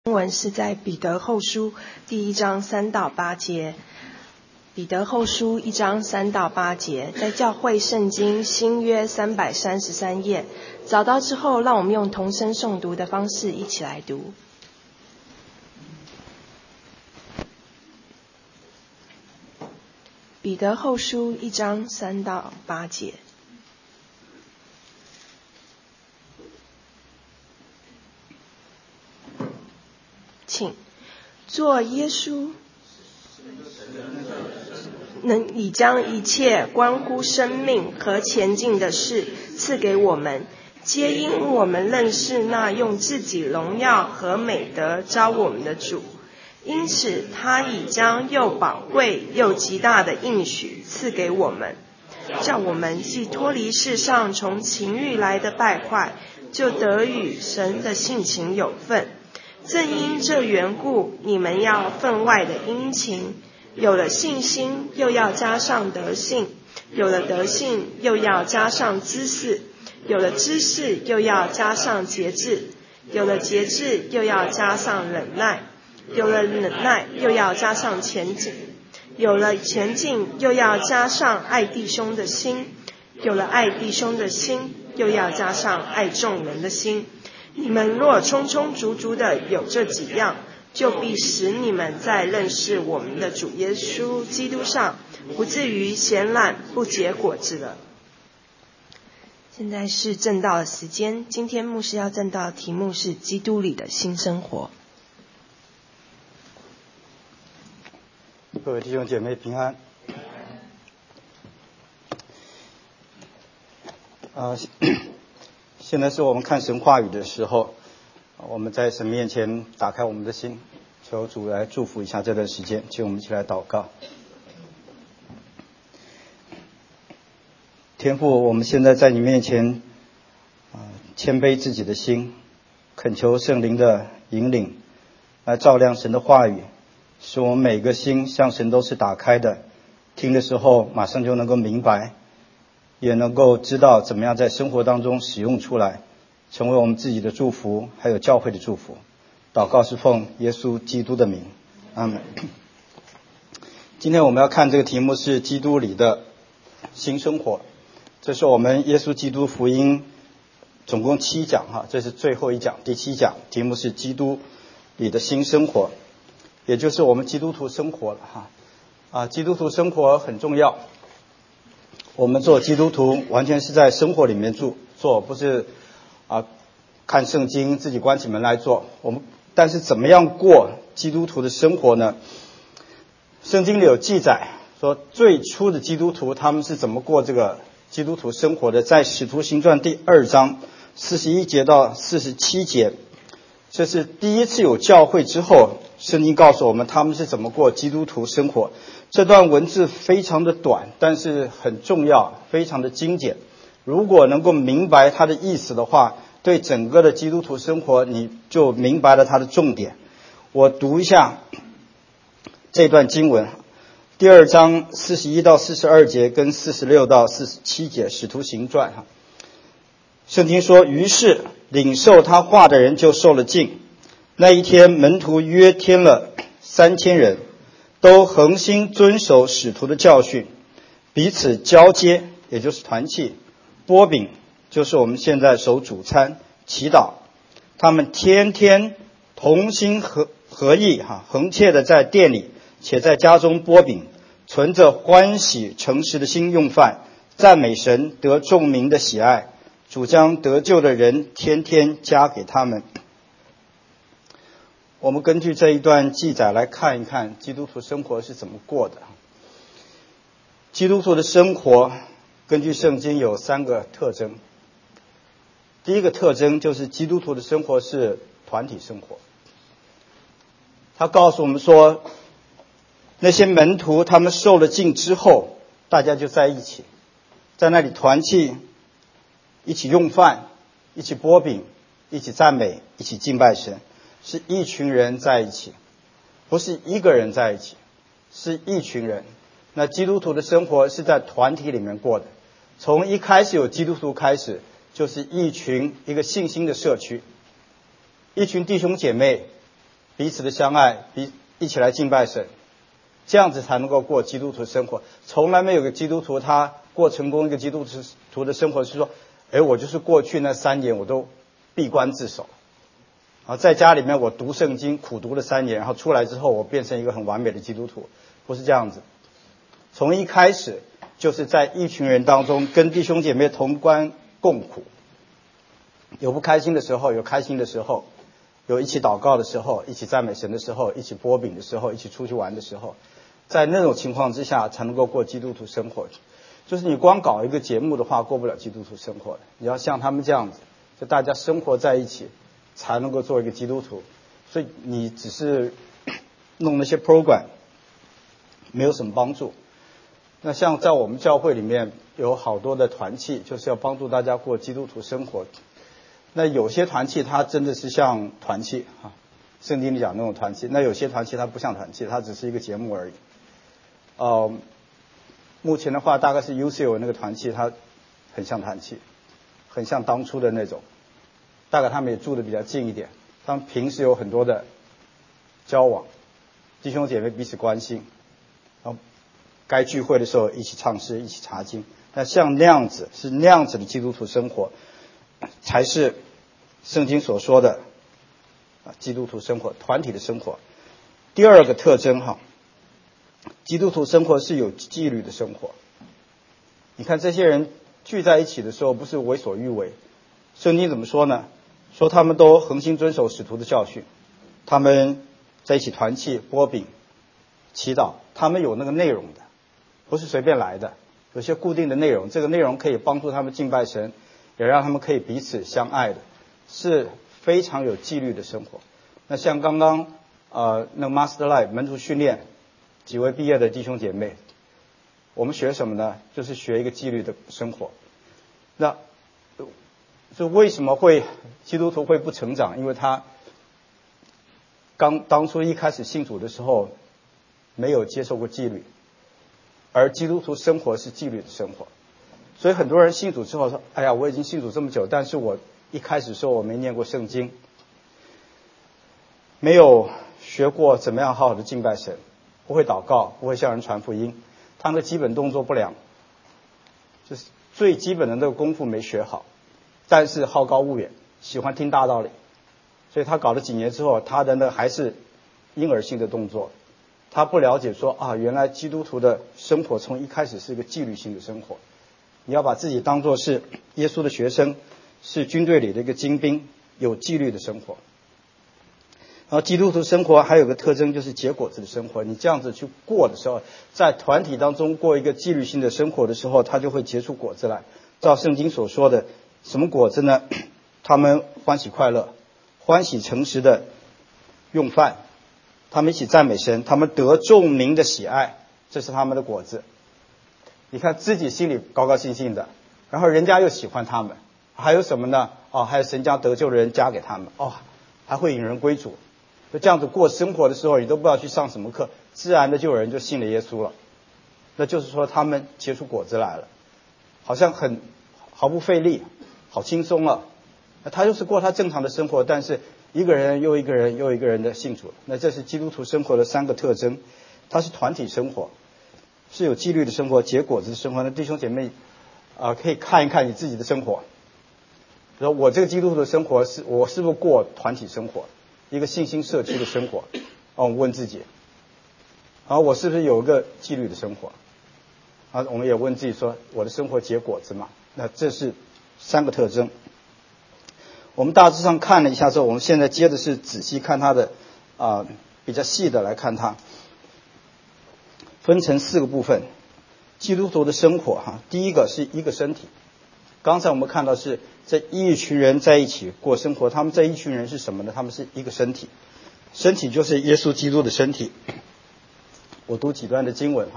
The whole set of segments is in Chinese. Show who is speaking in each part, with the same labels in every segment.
Speaker 1: 经文是在彼得后书第1章3到8节。彼得后书1章3到8节，在教会圣经新约333页，找到之后，让我们用同声诵读的方式一起来读。彼得后书1章3到8节。请做耶稣能已将一切关乎生命和前进的事赐给我们，皆因我们认识那用自己荣耀和美德召我们的主。因此他已将又宝贵又极大的应许赐给我们，叫我们既脱离世上从情欲来的败坏，就得与神的性情有份。正因这缘故，你们要分外的殷勤，有了信心又要加上德性，有了德性又要加上知识，有了知识又要加上节制，有了节制又要加上忍耐，有了忍耐又要加上前进，有了前进又要加上爱弟兄的心，有了爱弟兄的心又要加上爱众人的心。你们若充充足足的有这几样，就必使你们在认识我们的主耶稣基督上，不至于闲懒不结果子了。现在是正道的时间，今天牧师要正道的题目是基督里的新生活。
Speaker 2: 各位弟兄姐妹平安。现在是我们看神话语的时候，我们在神面前打开我们的心，求主来祝福一下这段时间，请我们一起来祷告。天父，我们现在在你面前谦卑自己的心，恳求圣灵的引领来照亮神的话语，使我们每个心向神都是打开的，听的时候马上就能够明白，也能够知道怎么样在生活当中使用出来，成为我们自己的祝福，还有教会的祝福。祷告是奉耶稣基督的名，阿们。今天我们要看这个题目是基督里的新生活，这是我们耶稣基督福音总共7讲这是最后一讲，第7讲，题目是基督里的新生活，也就是我们基督徒生活了基督徒生活很重要。我们做基督徒完全是在生活里面做，不是看圣经自己关起门来做。但是怎么样过基督徒的生活呢？圣经里有记载说，最初的基督徒他们是怎么过这个基督徒生活的，在使徒行传第2章41节到47节，这是第一次有教会之后，圣经告诉我们他们是怎么过基督徒生活。这段文字非常的短，但是很重要，非常的精简。如果能够明白它的意思的话，对整个的基督徒生活你就明白了它的重点。我读一下这段经文，第2章41到42节跟46到47节，使徒行传圣经说，于是领受他话的人就受了浸。那一天门徒约添了3000人，都恒心遵守使徒的教训，彼此交接，也就是团契，擘饼，就是我们现在守主餐，祈祷。他们天天同心合意恒切的在店里，且在家中擘饼，存着欢喜诚实的心用饭，赞美神，得众民的喜爱。主将得救的人天天加给他们。我们根据这一段记载来看一看基督徒生活是怎么过的。基督徒的生活根据圣经有3个特征。第一个特征就是基督徒的生活是团体生活。他告诉我们说，那些门徒他们受了浸之后，大家就在一起，在那里团契，一起用饭，一起擘饼，一起赞美，一起敬拜神，是一群人在一起，不是一个人在一起，是一群人。那基督徒的生活是在团体里面过的，从一开始有基督徒开始，就是一个信心的社区，一群弟兄姐妹彼此的相爱，一起来敬拜神，这样子才能够过基督徒生活。从来没有个基督徒他过成功一个基督徒的生活是说，我就是过去那3年我都闭关自守，在家里面我读圣经苦读了3年，然后出来之后我变成一个很完美的基督徒，不是这样子。从一开始就是在一群人当中跟弟兄姐妹同甘共苦，有不开心的时候，有开心的时候，有一起祷告的时候，一起赞美神的时候，一起剥饼的时候，一起出去玩的时候，在那种情况之下才能够过基督徒生活。就是你光搞一个节目的话过不了基督徒生活的，你要像他们这样子，就大家生活在一起才能够做一个基督徒。所以你只是弄那些 program 没有什么帮助。那像在我们教会里面有好多的团契，就是要帮助大家过基督徒生活。那有些团契它真的是像团契圣经里讲那种团契，那有些团契它不像团契，它只是一个节目而已。目前的话大概是 UCL 那个团契，它很像团契，很像当初的那种，大概他们也住的比较近一点，他们平时有很多的交往，弟兄姐妹彼此关心，然后该聚会的时候一起唱诗，一起查经。那像那样子是那样子的基督徒生活，才是圣经所说的基督徒生活，团体的生活。第二个特征基督徒生活是有纪律的生活。你看这些人聚在一起的时候不是为所欲为，圣经怎么说呢？说他们都恒心遵守使徒的教训，他们在一起团契剥饼祈祷，他们有那个内容的，不是随便来的，有些固定的内容，这个内容可以帮助他们敬拜神，也让他们可以彼此相爱的，是非常有纪律的生活。那像刚刚那 Master Life 门徒训练几位毕业的弟兄姐妹，我们学什么呢？就是学一个纪律的生活。那为什么基督徒会不成长？因为他当初一开始信主的时候没有接受过纪律，而基督徒生活是纪律的生活。所以很多人信主之后说，哎呀，我已经信主这么久，但是我一开始说我没念过圣经，没有学过怎么样好好的敬拜神，不会祷告，不会向人传福音，他的基本动作不良，就是最基本的那个功夫没学好，但是好高骛远，喜欢听大道理，所以他搞了几年之后，他的那还是婴儿性的动作，他不了解说原来基督徒的生活从一开始是一个纪律性的生活，你要把自己当作是耶稣的学生，是军队里的一个精兵，有纪律的生活。然后基督徒生活还有个特征就是结果子的生活，你这样子去过的时候，在团体当中过一个纪律性的生活的时候，他就会结出果子来。照圣经所说的，什么果子呢？他们欢喜快乐，欢喜诚实的用饭，他们一起赞美神，他们得众民的喜爱，这是他们的果子。你看自己心里高高兴兴的，然后人家又喜欢他们，还有什么呢？还有神将得救的人加给他们，还会引人归主。就这样子过生活的时候，你都不知道去上什么课，自然的就有人就信了耶稣了。那就是说他们结出果子来了，好像毫不费力，好轻松了。那他就是过他正常的生活，但是一个人又一个人又一个人的信主了。那这是基督徒生活的3个特征，它是团体生活，是有纪律的生活，结果子的生活。那弟兄姐妹可以看一看你自己的生活，比如说我这个基督徒的生活我是不是过团体生活，一个信心社区的生活？我问自己，然后我是不是有一个纪律的生活？我们也问自己说，我的生活结果子嘛？那这是3个特征。我们大致上看了一下之后，我们现在接着是仔细看它的比较细的来看它，分成4个部分。基督徒的生活第一个是一个身体。刚才我们看到是这一群人在一起过生活，他们这一群人是什么呢？他们是一个身体，身体就是耶稣基督的身体。我读几段的经文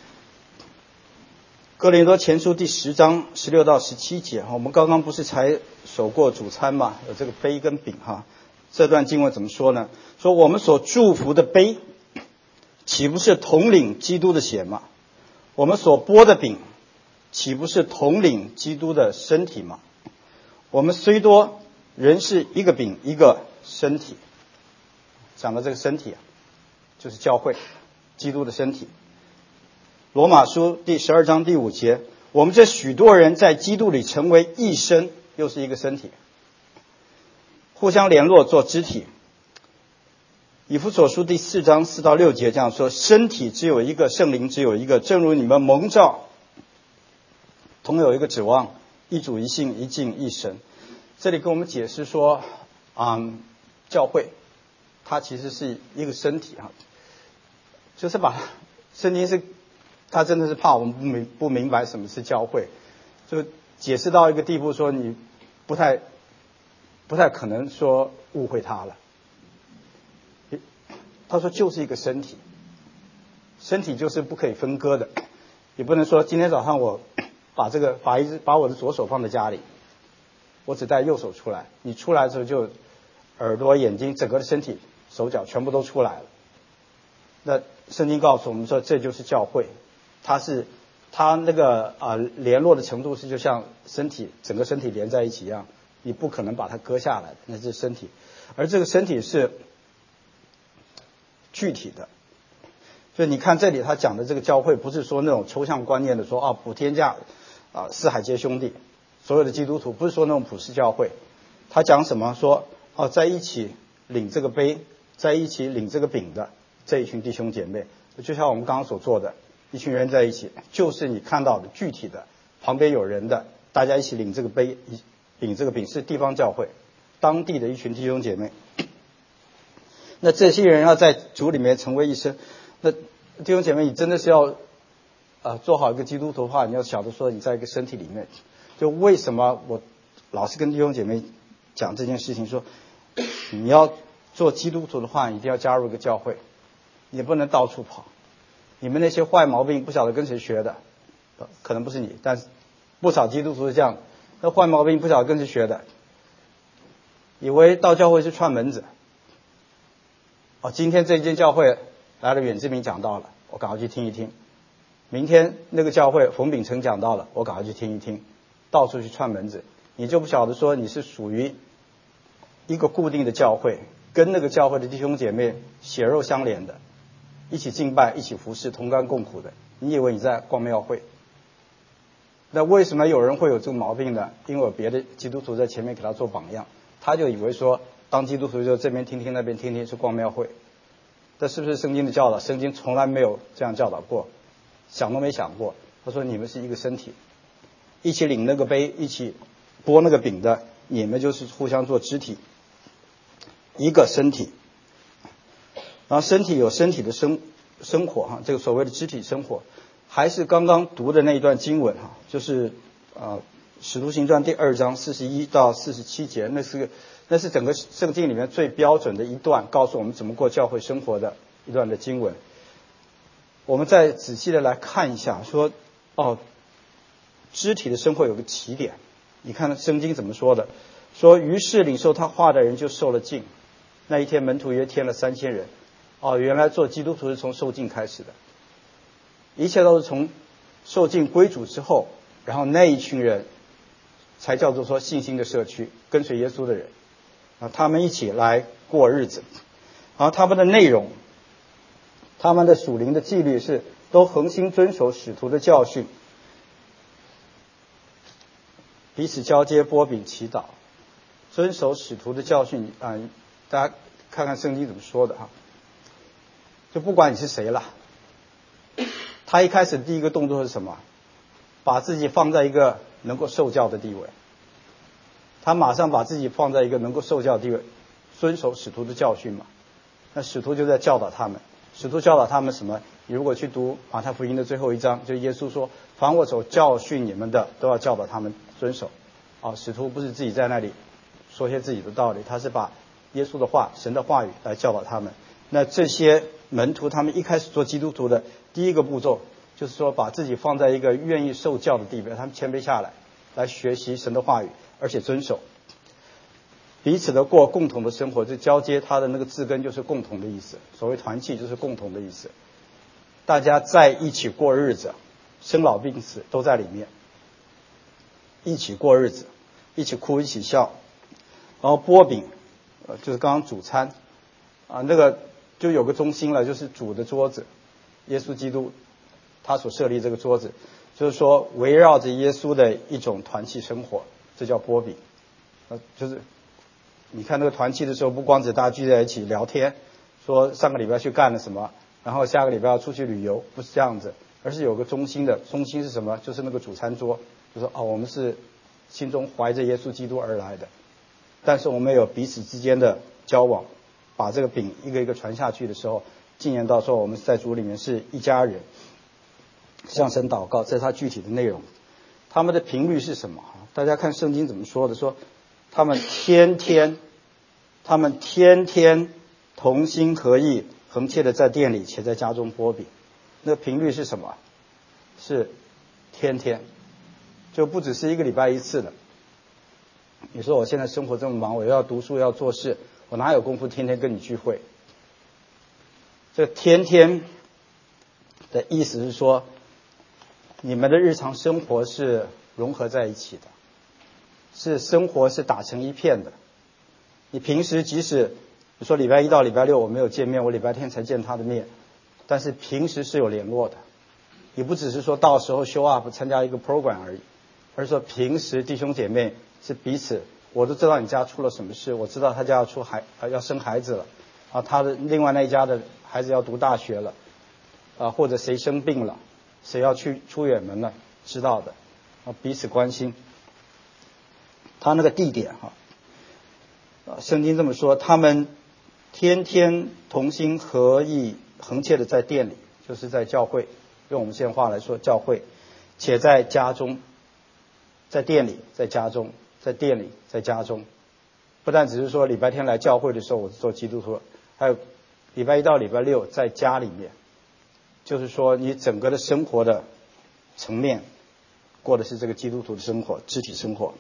Speaker 2: 哥林多前书第10章16到17节，我们刚刚不是才守过主餐嘛，有这个杯跟饼这段经文怎么说呢？说我们所祝福的杯，岂不是统领基督的血吗？我们所擘的饼，岂不是统领基督的身体吗？我们虽多，仍是一个饼一个身体。 讲的这个身体就是教会，基督的身体。罗马书第12章第5节，我们这许多人在基督里成为一身，又是一个身体，互相联络做肢体。以弗所书第4章4到6节这样说，身体只有一个，圣灵只有一个，正如你们蒙召同有一个指望，一主一信一敬一神。这里跟我们解释说教会它其实是一个身体就是把圣经是他真的是怕我们不明白什么是教会，就解释到一个地步，说你不太可能说误会他了。他说就是一个身体，身体就是不可以分割的，也不能说今天早上我把我的左手放在家里，我只带右手出来，你出来的时候就耳朵、眼睛、整个的身体、手脚全部都出来了。那圣经告诉我们说，这就是教会。它那个联络的程度是就像整个身体连在一起一样，你不可能把它割下来，那是身体。而这个身体是具体的，所以你看这里他讲的这个教会，不是说那种抽象观念的说普天下四海皆兄弟，所有的基督徒，不是说那种普世教会。他讲什么？说在一起领这个杯，在一起领这个饼的这一群弟兄姐妹，就像我们刚刚所做的，一群人在一起，就是你看到的具体的，旁边有人的，大家一起领这个杯，领这个饼，是地方教会，当地的一群弟兄姐妹。那这些人要在主里面成为一身，那弟兄姐妹，你真的是要做好一个基督徒的话，你要晓得说你在一个身体里面。就为什么我老是跟弟兄姐妹讲这件事情，说你要做基督徒的话，一定要加入一个教会，你不能到处跑。你们那些坏毛病不晓得跟谁学的，可能不是你，但是不少基督徒是这样，那坏毛病不晓得跟谁学的，以为到教会是串门子。今天这一间教会来了远志明讲道了，我赶快去听一听。明天那个教会冯秉成讲道了，我赶快去听一听。到处去串门子，你就不晓得说你是属于一个固定的教会，跟那个教会的弟兄姐妹血肉相连的，一起敬拜，一起服侍，同甘共苦的。你以为你在逛庙会？那为什么有人会有这个毛病呢？因为有别的基督徒在前面给他做榜样，他就以为说当基督徒就这边听听那边听听是逛庙会。这是不是圣经的教导？圣经从来没有这样教导过，想都没想过。他说你们是一个身体，一起领那个杯，一起拨那个饼的，你们就是互相做肢体，一个身体。然后身体有身体的生活这个所谓的肢体生活，还是刚刚读的那一段经文就是使徒行传第2章41到47节，那是整个圣经里面最标准的一段，告诉我们怎么过教会生活的一段的经文。我们再仔细的来看一下，说肢体的生活有个起点。你看圣经怎么说的？说于是领受他话的人就受了浸。那一天门徒约添了3000人。原来做基督徒是从受浸开始的，一切都是从受浸归主之后，然后那一群人才叫做说信心的社区，跟随耶稣的人他们一起来过日子。然后他们的内容，他们的属灵的纪律是都恒心遵守使徒的教训，彼此交接，擘饼祈祷，遵守使徒的教训大家看看圣经怎么说的就不管你是谁了，他一开始第一个动作是什么？把自己放在一个能够受教的地位。他马上把自己放在一个能够受教的地位，遵守使徒的教训嘛。那使徒就在教导他们。使徒教导他们什么？你如果去读马太福音的最后1章，就耶稣说，凡我所教训你们的，都要教导他们遵守。使徒不是自己在那里说些自己的道理，他是把耶稣的话、神的话语来教导他们。那这些门徒他们一开始做基督徒的第一个步骤，就是说把自己放在一个愿意受教的地位，他们谦卑下来学习神的话语，而且遵守，彼此的过共同的生活。这交接它的那个字根就是共同的意思，所谓团契就是共同的意思，大家在一起过日子，生老病死都在里面，一起过日子，一起哭一起笑。然后擘饼就是刚刚主餐， 那个就有个中心了，就是主的桌子，耶稣基督他所设立这个桌子，就是说围绕着耶稣的一种团契生活，这叫波比。就是你看那个团契的时候，不光只大家聚在一起聊天，说上个礼拜去干了什么，然后下个礼拜要出去旅游，不是这样子，而是有个中心的。中心是什么？就是那个主餐桌，就说我们是心中怀着耶稣基督而来的，但是我们有彼此之间的交往，把这个饼一个一个传下去的时候，进言到说我们在主里面是一家人，向神祷告，这是他具体的内容。他们的频率是什么？大家看圣经怎么说的，说他们天天同心合意，恒切的在店里且在家中波饼。那频率是什么？是天天，就不只是一个礼拜一次的。你说我现在生活这么忙，我要读书要做事，我哪有功夫天天跟你聚会？这天天的意思是说，你们的日常生活是融合在一起的，是生活是打成一片的。你平时即使你说礼拜一到礼拜六我没有见面，我礼拜天才见他的面，但是平时是有联络的。你不只是说到时候 show up 参加一个 program 而已，而是说平时弟兄姐妹是彼此，我都知道你家出了什么事，我知道他家要生孩子了他的另外那一家的孩子要读大学了或者谁生病了，谁要出远门了，知道的彼此关心。他那个地点圣经这么说，他们天天同心合意，恒切的在店里，就是在教会，用我们现在话来说教会，且在家中，在店里，在家中，在店里，在家中。不但只是说礼拜天来教会的时候我是做基督徒，还有礼拜一到礼拜六在家里面，就是说你整个的生活的层面过的是这个基督徒的生活，肢体生活。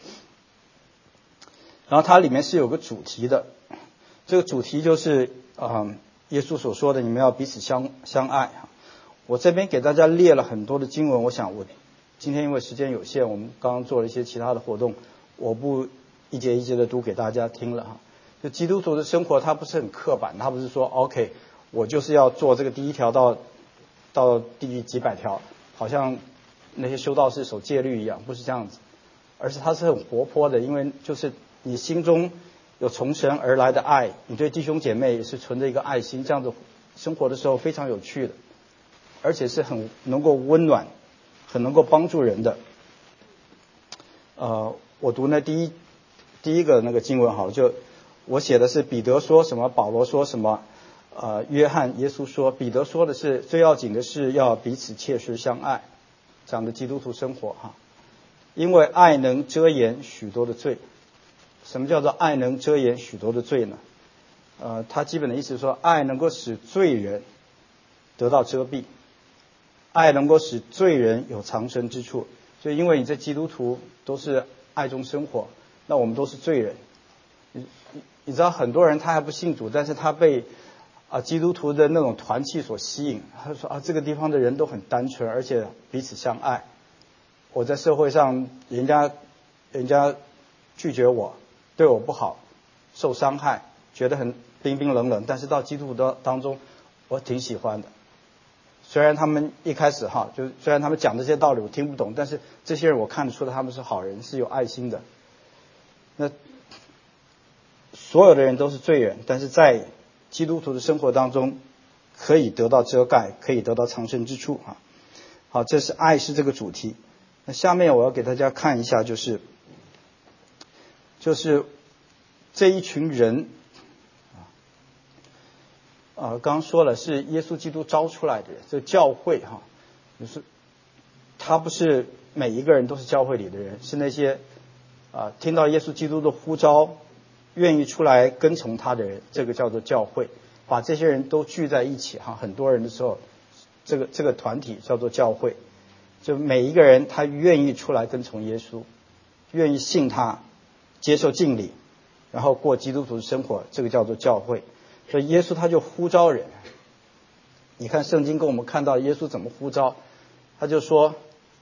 Speaker 2: 然后它里面是有个主题的，这个主题就是耶稣所说的你们要彼此相爱。我这边给大家列了很多的经文，我想我今天因为时间有限，我们刚刚做了一些其他的活动，我不一节一节的读给大家听了就基督徒的生活它不是很刻板，它不是说 OK 我就是要做这个第一条到第几百条，好像那些修道士守戒律一样，不是这样子，而是它是很活泼的，因为就是你心中有从神而来的爱，你对弟兄姐妹也是存着一个爱心，这样子生活的时候非常有趣的，而且是很能够温暖，很能够帮助人的。我读那第一个那个经文好，就我写的是彼得说什么，保罗说什么，约翰耶稣说，彼得说的是最要紧的是要彼此切实相爱，讲的基督徒生活因为爱能遮掩许多的罪。什么叫做爱能遮掩许多的罪呢？他基本的意思是说，爱能够使罪人得到遮蔽，爱能够使罪人有藏身之处。就因为你在基督徒都是爱中生活，那我们都是罪人。你知道很多人他还不信主，但是他被基督徒的那种团契所吸引，他说这个地方的人都很单纯，而且彼此相爱。我在社会上人家拒绝我，对我不好，受伤害，觉得很冰冰冷冷，但是到基督徒当中我挺喜欢的。虽然他们一开始就是虽然他们讲这些道理我听不懂，但是这些人我看得出他们是好人，是有爱心的。那所有的人都是罪人，但是在基督徒的生活当中可以得到遮盖，可以得到藏身之处好，这是爱是这个主题。那下面我要给大家看一下，就是这一群人刚刚说了是耶稣基督招出来的人，这个教会就是他不是每一个人都是教会里的人，是那些听到耶稣基督的呼召愿意出来跟从他的人，这个叫做教会。把这些人都聚在一起很多人的时候，这个团体叫做教会。就每一个人他愿意出来跟从耶稣，愿意信他，接受敬礼，然后过基督徒的生活，这个叫做教会。所以耶稣他就呼召人。你看圣经跟我们看到耶稣怎么呼召，他就说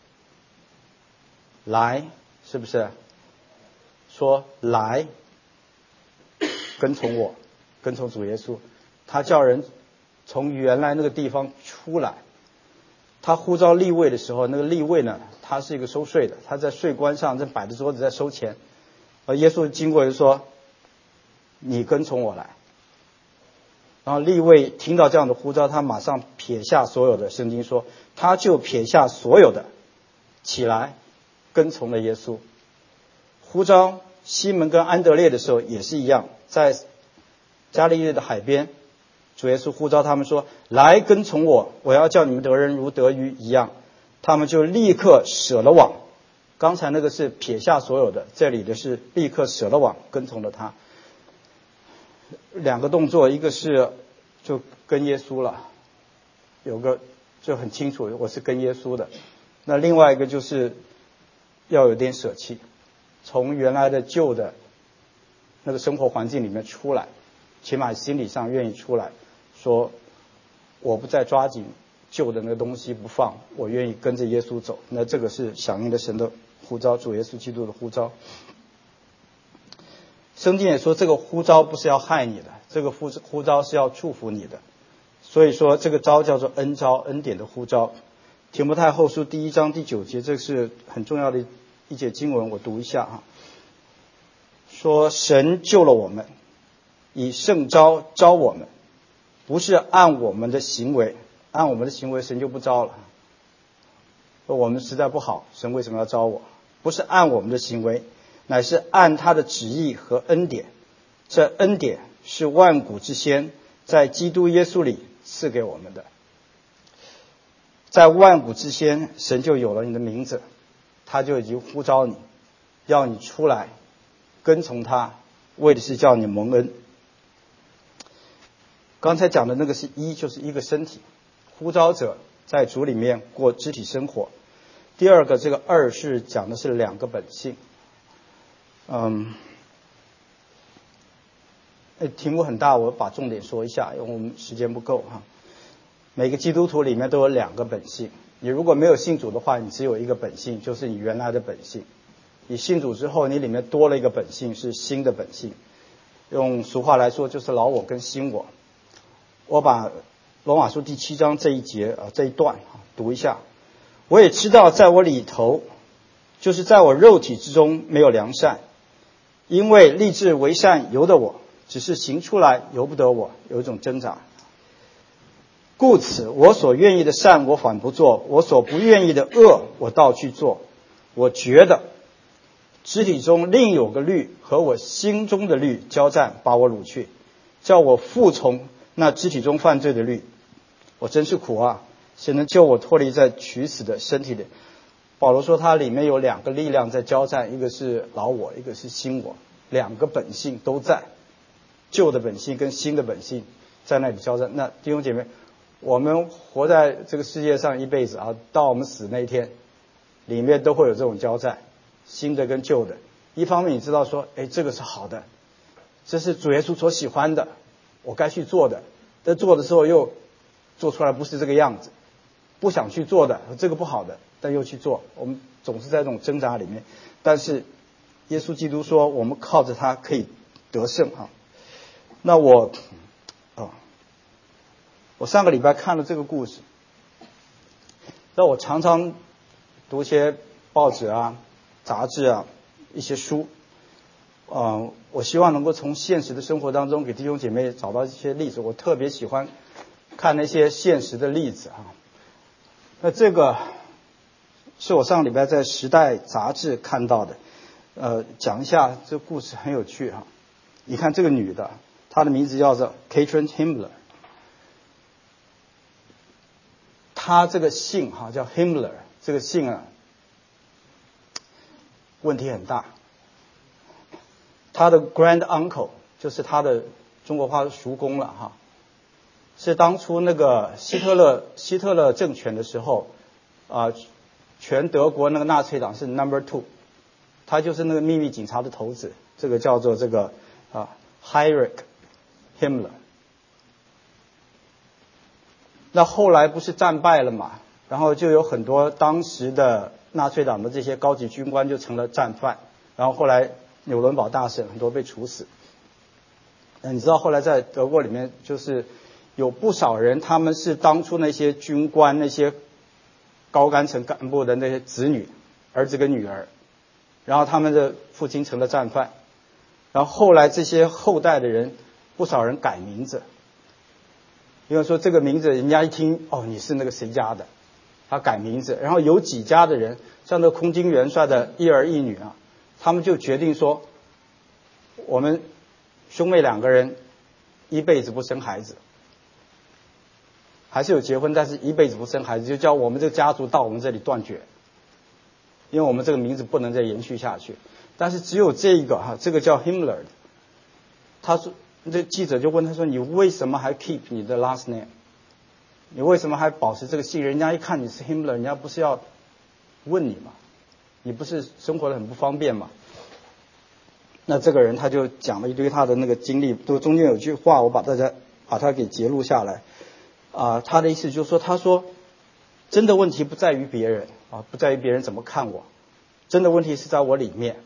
Speaker 2: 来，是不是说来跟从我，跟从主耶稣。 他叫人从原来那个地方出来。他呼召利未的时候，那个利未呢，他是一个收税的，他在税关上正摆着桌子在收钱，而耶稣经过就说：“你跟从我来。”然后利未听到这样的呼召，他马上撇下所有的，圣经说他就撇下所有的，起来跟从了耶稣。呼召西门跟安德烈的时候也是一样，在加利利的海边，主耶稣呼召他们说：“来跟从我，我要叫你们得人如得鱼一样。”他们就立刻舍了网。刚才那个是撇下所有的，这里的是立刻舍了网，跟从了他。两个动作，一个是就跟耶稣了，有个就很清楚我是跟耶稣的。那另外一个就是要有点舍弃，从原来的旧的那个生活环境里面出来，起码心理上愿意出来，说我不再抓紧旧的那个东西不放，我愿意跟着耶稣走。那这个是响应了神的呼召，主耶稣基督的呼召。圣经也说，这个呼召不是要害你的，这个呼召是要祝福你的。所以说这个召叫做恩召，恩典的呼召。提摩太后书1章9节，这是很重要的一节经文，我读一下哈。说神救了我们，以圣召召我们，不是按我们的行为，按我们的行为神就不召了。我们实在不好，神为什么要召我？不是按我们的行为，乃是按他的旨意和恩典。这恩典是万古之先在基督耶稣里赐给我们的。在万古之先，神就有了你的名字，他就已经呼召你，要你出来跟从他，为的是叫你蒙恩。刚才讲的那个是就是一个身体，呼召者在主里面过肢体生活。第二个，这个2是讲的是两个本性。题目很大，我把重点说一下，因为我们时间不够哈。每个基督徒里面都有两个本性，你如果没有信主的话，你只有一个本性，就是你原来的本性。你信主之后，你里面多了一个本性，是新的本性。用俗话来说，就是老我跟新我。我把罗马书第7章这一节这一段读一下。我也知道在我里头，就是在我肉体之中没有良善，因为立志为善由得我，只是行出来由不得我，有一种挣扎。故此我所愿意的善我反不做，我所不愿意的恶我倒去做。我觉得肢体中另有个律和我心中的律交战，把我掳去，叫我服从那肢体中犯罪的律。我真是苦啊！谁能救我脱离这取死的身体里？保罗说他里面有两个力量在交战，一个是老我，一个是新我，两个本性都在，旧的本性跟新的本性在那里交战。那弟兄姐妹，我们活在这个世界上一辈子到我们死那一天，里面都会有这种交战，新的跟旧的。一方面你知道说，这个是好的，这是主耶稣所喜欢的，我该去做的，但做的时候又做出来不是这个样子，不想去做的，这个不好的，但又去做。我们总是在这种挣扎里面，但是耶稣基督说我们靠着他可以得胜那我上个礼拜看了这个故事，那我常常读一些报纸杂志一些书，我希望能够从现实的生活当中给弟兄姐妹找到一些例子。我特别喜欢看那些现实的例子那这个是我上个礼拜在《时代》杂志看到的，讲一下这个故事很有趣你看这个女的，她的名字叫做 Catherine Himmler， 她这个姓叫 Himmler， 这个姓问题很大。她的 grand uncle 就是她的中国话的叔公了是当初那个希特勒政权的时候全德国那个纳粹党是 number 2， 他就是那个秘密警察的头子，这个叫做这个Heinrich Himmler。那后来不是战败了嘛，然后就有很多当时的纳粹党的这些高级军官就成了战犯，然后后来纽伦堡大审很多被处死。 你知道后来在德国里面，就是有不少人，他们是当初那些军官、那些高干层干部的那些子女，儿子跟女儿，然后他们的父亲成了战犯，然后后来这些后代的人，不少人改名字，因为说这个名字人家一听，哦，你是那个谁家的，他改名字，然后有几家的人，像那空军元帅的一儿一女啊，他们就决定说，我们兄妹2个人一辈子不生孩子，还是有结婚，但是一辈子不生孩子，就叫我们这个家族到我们这里断绝，因为我们这个名字不能再延续下去。但是只有这个这个叫 Himmler 的，他说，这记者就问他说，你为什么还 keep 你的 last name？ 你为什么还保持这个姓？人家一看你是 Himmler， 人家不是要问你吗？你不是生活的很不方便吗？那这个人他就讲了一堆他的那个经历，都中间有句话我把它给截录下来他的意思就是说，他说真的问题不在于别人不在于别人怎么看我，真的问题是在我里面。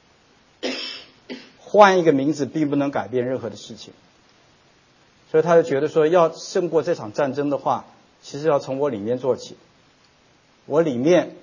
Speaker 2: 换一个名字并不能改变任何的事情，所以他就觉得说，要胜过这场战争的话，其实要从我里面做起。我里面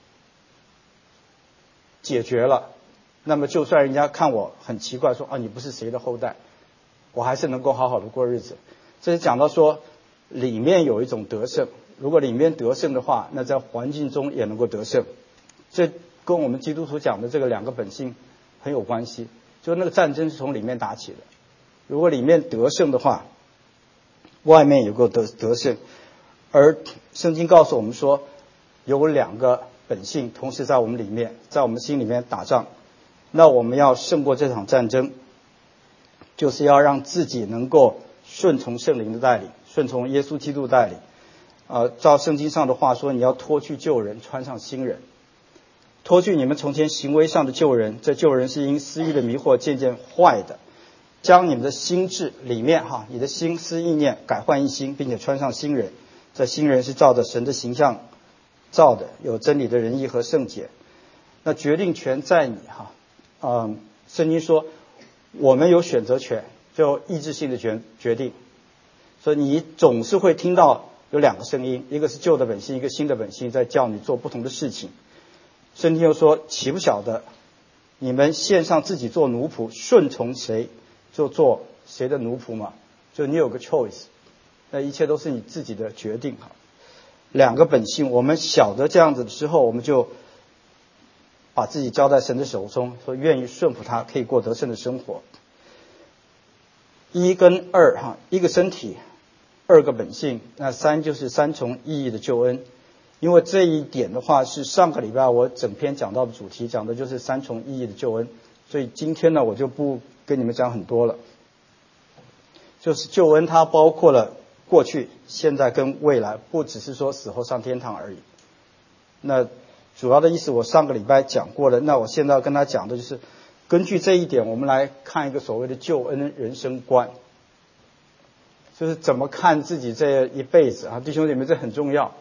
Speaker 2: 解决了，那么就算人家看我很奇怪，说你不是谁的后代，我还是能够好好的过日子。这是讲到说，里面有一种得胜，如果里面得胜的话，那在环境中也能够得胜。这跟我们基督徒讲的这个2个本性很有关系。就那个战争是从里面打起的，如果里面得胜的话，外面有个得胜。而圣经告诉我们说，有2个本性同时在我们里面，在我们心里面打仗。那我们要胜过这场战争，就是要让自己能够顺从圣灵的带领，顺从耶稣基督带领。照圣经上的话说，你要脱去旧人，穿上新人。脱去你们从前行为上的旧人，这旧人是因私欲的迷惑渐渐坏的，将你们的心智里面你的心思意念改换一新，并且穿上新人。这新人是照着神的形象造的，有真理的仁义和圣洁。那决定权在你圣经说我们有选择权，就意志性的决定。所以你总是会听到有2个声音，一个是旧的本性，一个新的本性，在叫你做不同的事情。圣经又说，岂不晓得你们献上自己做奴仆，顺从谁就做谁的奴仆嘛？就你有个 choice， 那一切都是你自己的决定。2个本性，我们晓得这样子的时候，我们就把自己交在神的手中，说愿意顺服他，可以过得胜的生活。1跟2一个身体，2个本性，那3就是3重意义的救恩。因为这一点的话是上个礼拜我整篇讲到的主题，讲的就是3重意义的救恩，所以今天呢我就不跟你们讲很多了。就是救恩它包括了过去、现在跟未来，不只是说死后上天堂而已。那主要的意思我上个礼拜讲过了，那我现在要跟他讲的就是根据这一点，我们来看一个所谓的救恩人生观，就是怎么看自己这一辈子弟兄姐妹，这很重要。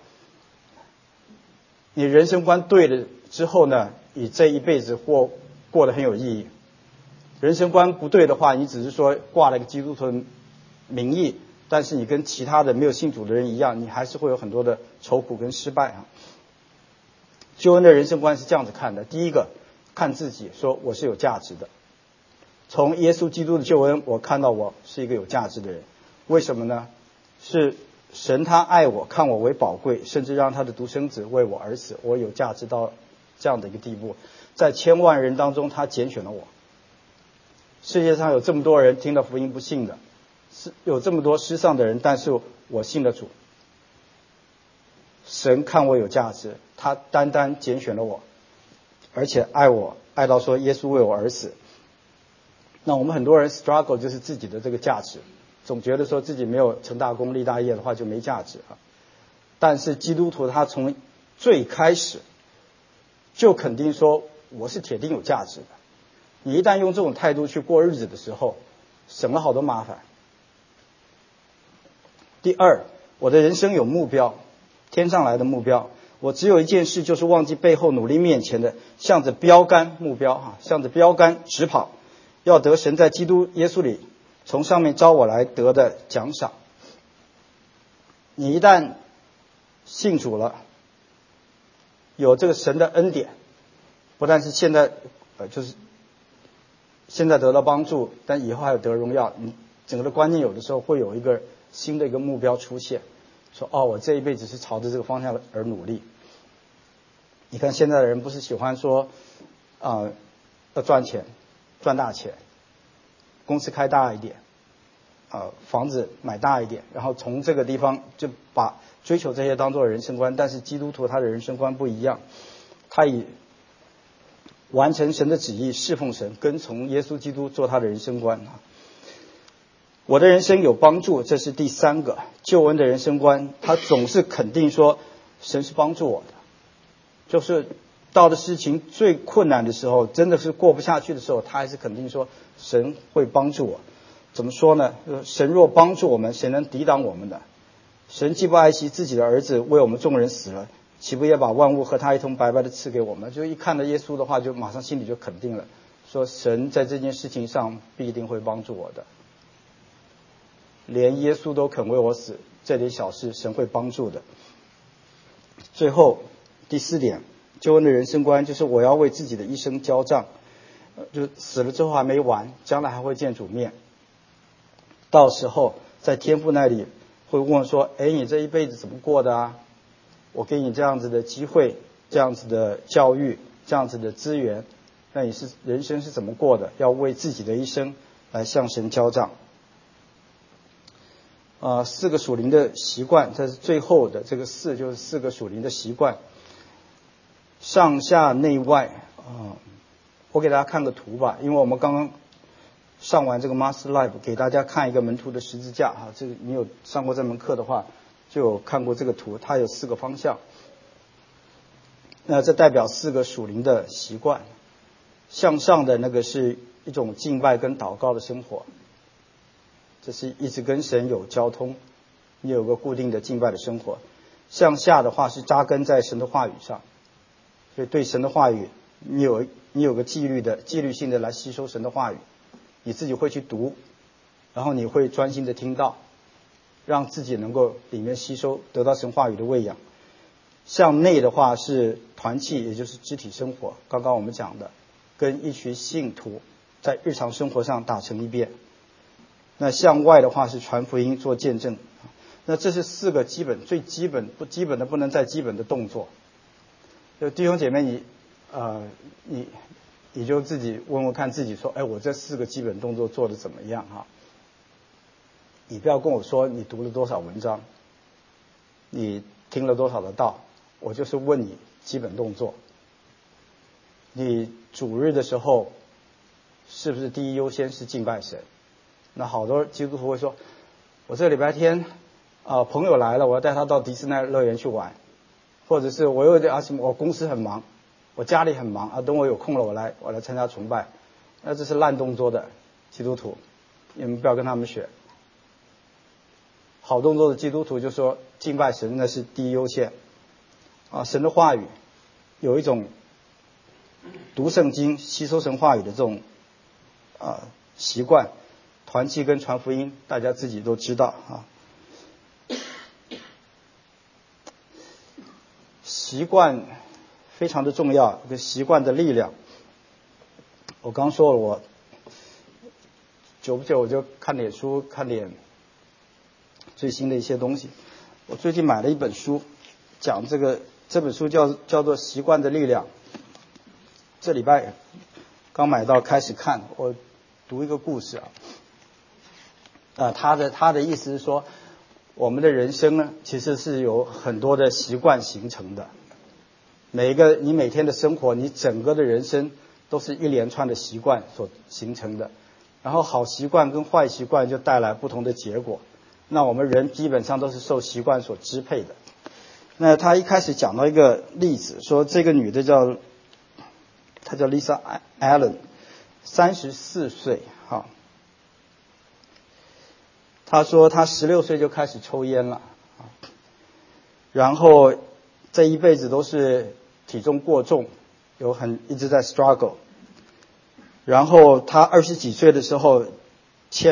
Speaker 2: 你人生观对了之后呢，你这一辈子过得很有意义。人生观不对的话，你只是说挂了一个基督徒的名义，但是你跟其他的没有信主的人一样，你还是会有很多的愁苦跟失败救恩的人生观是这样子看的：第一个，看自己，说我是有价值的。从耶稣基督的救恩，我看到我是一个有价值的人。为什么呢？是神他爱我，看我为宝贵，甚至让他的独生子为我而死，我有价值到这样的一个地步。在千万人当中，他拣选了我。世界上有这么多人听了福音不信的，有这么多失丧的人，但是我信了主。神看我有价值，他单单拣选了我，而且爱我，爱到说耶稣为我而死。那我们很多人 struggle 就是自己的这个价值，总觉得说自己没有成大功立大业的话就没价值但是基督徒他从最开始就肯定说我是铁定有价值的。你一旦用这种态度去过日子的时候，省了好多麻烦。第二，我的人生有目标，天上来的目标。我只有一件事，就是忘记背后，努力面前的，向着标杆目标向着标杆直跑，要得神在基督耶稣里从上面招我来得的奖赏。你一旦信主了，有这个神的恩典，不但是现在就是现在得到帮助，但以后还有得荣耀。你整个的观念有的时候会有一个新的一个目标出现，说我这一辈子是朝着这个方向而努力。你看现在的人不是喜欢说要赚钱，赚大钱，公司开大一点，房子买大一点，然后从这个地方就把追求这些当做人生观。但是基督徒他的人生观不一样，他以完成神的旨意，侍奉神，跟从耶稣基督做他的人生观。我的人生有帮助，这是第三个救恩的人生观。他总是肯定说神是帮助我的，就是到的事情最困难的时候，真的是过不下去的时候，他还是肯定说神会帮助我。怎么说呢？神若帮助我们，谁能抵挡我们的？神既不爱惜自己的儿子，为我们众人死了，岂不也把万物和他一同白白的赐给我们？就一看到耶稣的话，就马上心里就肯定了，说神在这件事情上必定会帮助我的。连耶稣都肯为我死，这点小事神会帮助的。最后第四点，救恩的人生观就是我要为自己的一生交账，就死了之后还没完，将来还会见主面。到时候在天父那里会问说，你这一辈子怎么过的啊？我给你这样子的机会，这样子的教育，这样子的资源，那你是人生是怎么过的？要为自己的一生来向神交账。四个属灵的习惯，这是最后的这个四，就是四个属灵的习惯，上下内外。我给大家看个图吧，因为我们刚刚上完这个 Master Life， 给大家看一个门徒的十字架这个你有上过这门课的话，就有看过这个图，它有四个方向。那这代表四个属灵的习惯。向上的那个是一种敬拜跟祷告的生活，这是一直跟神有交通，你有个固定的敬拜的生活。向下的话是扎根在神的话语上，所以对神的话语你有个纪律性的来吸收神的话语，你自己会去读，然后你会专心的听到，让自己能够里面吸收，得到神话语的喂养。向内的话是团契，也就是肢体生活，刚刚我们讲的，跟一群信徒在日常生活上打成一片。那向外的话是传福音，做见证。那这是四个最基本的不能再基本的动作。就弟兄姐妹，你就自己问问看自己说，我这四个基本动作做得怎么样你不要跟我说你读了多少文章，你听了多少的道，我就是问你基本动作。你主日的时候是不是第一优先是敬拜神？那好多基督徒会说，我这个礼拜天朋友来了，我要带他到迪士尼乐园去玩，或者是我有点我公司很忙，我家里很忙等我有空了我来参加崇拜。那这是烂动作的基督徒，你们不要跟他们学。好动作的基督徒就说敬拜神那是第一优先神的话语，有一种读圣经吸收神话语的这种习惯。团契跟传福音大家自己都知道习惯非常的重要，一个习惯的力量。我刚说了，我久不久我就看点书，看点最新的一些东西。我最近买了一本书，讲这本书叫做《习惯的力量》。这礼拜刚买到开始看，我读一个故事他的意思是说，我们的人生呢，其实是有很多的习惯形成的。你每天的生活，你整个的人生都是一连串的习惯所形成的。然后好习惯跟坏习惯就带来不同的结果。那我们人基本上都是受习惯所支配的。那他一开始讲到一个例子，说这个女的她叫 Lisa Allen， 34岁他说他16岁就开始抽烟了然后这一辈子都是体重过重，一直在 struggle。然后他20几岁的时候欠了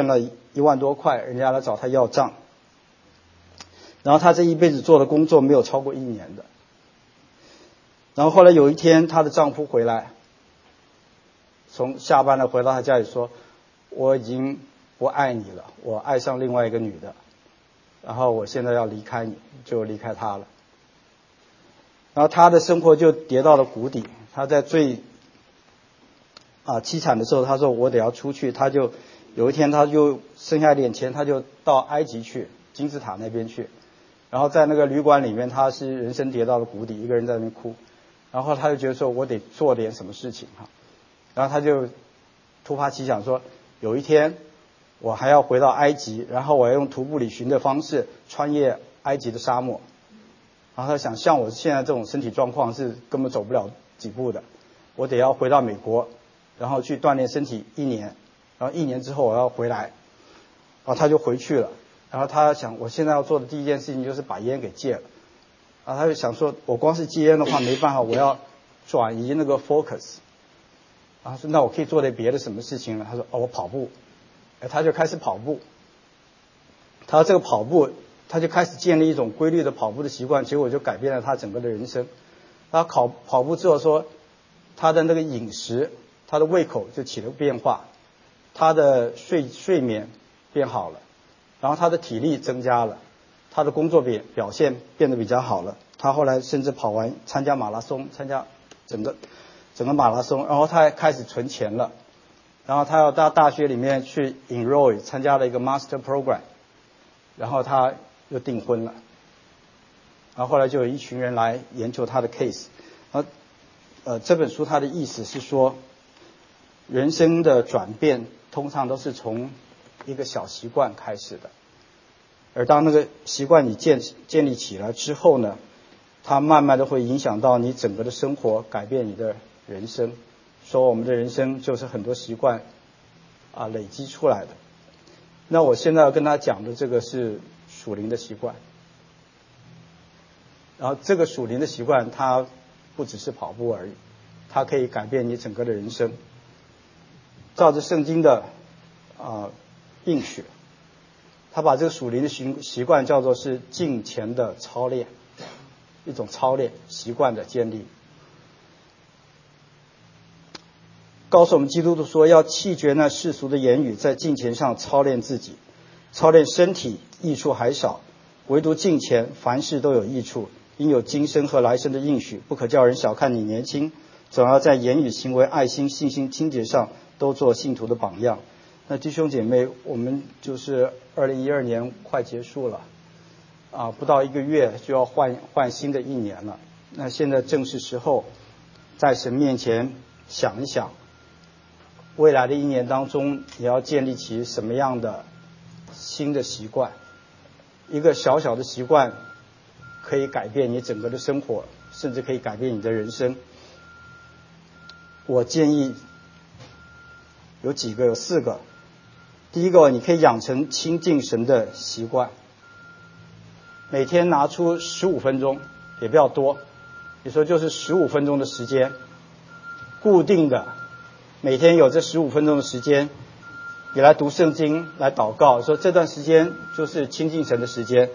Speaker 2: 1万多块，人家来找他要账。然后他这一辈子做的工作没有超过1年的。然后后来有一天，她的丈夫回来，从下班了回到她家里说：“我已经不爱你了，我爱上另外一个女的，然后我现在要离开你，就离开她了。”然后她的生活就跌到了谷底。她在最凄惨的时候，她说：“我得要出去。”她就有一天，她就剩下一点钱，她就到埃及去，金字塔那边去。然后在那个旅馆里面，她是人生跌到了谷底，一个人在那边哭。然后她就觉得说，我得做点什么事情哈。然后她就突发奇想说，有一天我还要回到埃及，然后我要用徒步旅行的方式穿越埃及的沙漠。然后她想，像我现在这种身体状况是根本走不了几步的，我得要回到美国，然后去锻炼身体1年，然后1年之后我要回来。然后她就回去了。然后她想，我现在要做的第一件事情就是把烟给戒了。然后她就想说，我光是戒烟的话没办法，我要转移那个 focus。然后说，那我可以做点别的什么事情呢？她说，我跑步。她就开始跑步。她这个跑步，她就开始建立一种规律的跑步的习惯，结果就改变了她整个的人生。她跑步之后说，她的那个饮食，她的胃口就起了变化，她的睡眠变好了，然后她的体力增加了，她的工作表现变得比较好了。她后来甚至参加马拉松，参加整个马拉松，然后她还开始存钱了。然后她要到大学里面去 enroll 参加了一个 master program， 然后她又订婚了。然后后来就有一群人来研究她的 case。这本书它的意思是说，人生的转变通常都是从一个小习惯开始的，而当那个习惯你建立起来之后呢，它慢慢的会影响到你整个的生活，改变你的人生。说我们的人生就是很多习惯累积出来的。那我现在要跟他讲的这个是属灵的习惯。然后这个属灵的习惯，它不只是跑步而已，它可以改变你整个的人生。照着圣经的应许，他把这个属灵的习惯叫做是敬虔的操练，一种操练习惯的建立。告诉我们基督徒说，要弃绝那世俗的言语，在敬虔上操练自己。操练身体益处还少，唯独敬虔凡事都有益处，因有今生和来生的应许。不可叫人小看你年轻，总要在言语、行为、爱心、信心、清洁上都做信徒的榜样。那弟兄姐妹，我们就是2012年快结束了不到1个月就要换新的1年了。那现在正是时候在神面前想一想，未来的1年当中你要建立起什么样的新的习惯。一个小小的习惯可以改变你整个的生活，甚至可以改变你的人生。我建议有4个。第一个，你可以养成亲近神的习惯，每天拿出15分钟，也不要多，你说就是15分钟的时间，固定的每天有这15分钟的时间，你来读圣经，来祷告，说这段时间就是亲近神的时间。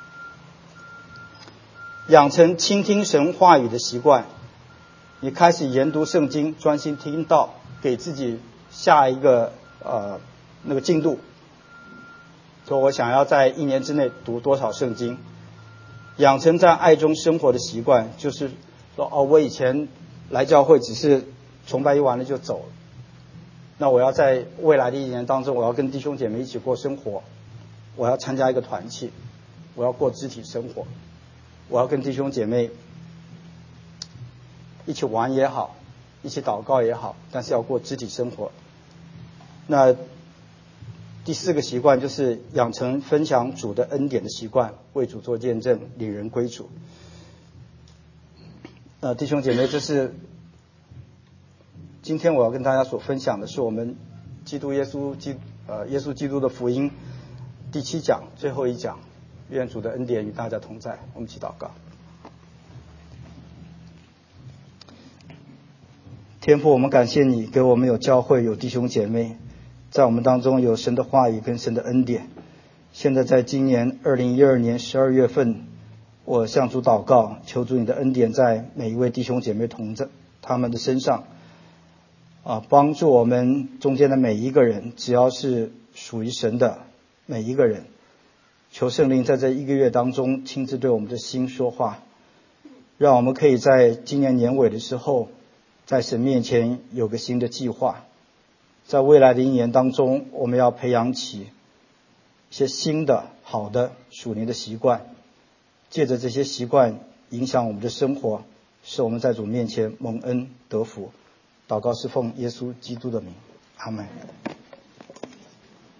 Speaker 2: 养成倾听神话语的习惯，你开始研读圣经，专心听道，给自己下一个那个进度，说我想要在1年之内读多少圣经。养成在爱中生活的习惯，就是说我以前来教会只是崇拜完了就走了，那我要在未来的1年当中，我要跟弟兄姐妹一起过生活，我要参加一个团契，我要过肢体生活，我要跟弟兄姐妹一起玩也好，一起祷告也好，但是要过肢体生活。那第4个习惯就是养成分享主的恩典的习惯，为主做见证，领人归主。弟兄姐妹，这是今天我要跟大家所分享的，是我们耶稣基督的福音第7讲最后一讲。愿主的恩典与大家同在。我们一起祷告。天父，我们感谢你给我们有教会，有弟兄姐妹， 在我们当中有神的话语跟神的恩典。现在在今年2012年12月份，我向主祷告，求主你的恩典在每一位弟兄姐妹同在他们的身上，帮助我们中间的每一个人，只要是属于神的每一个人，求圣灵在这1个月当中亲自对我们的心说话，让我们可以在今年年尾的时候，在神面前有个新的计划，在未来的1年当中，我们要培养起一些新的好的属灵的习惯，借着这些习惯影响我们的生活，使我们在主面前蒙恩得福。祷告是奉耶稣基督的名，阿们。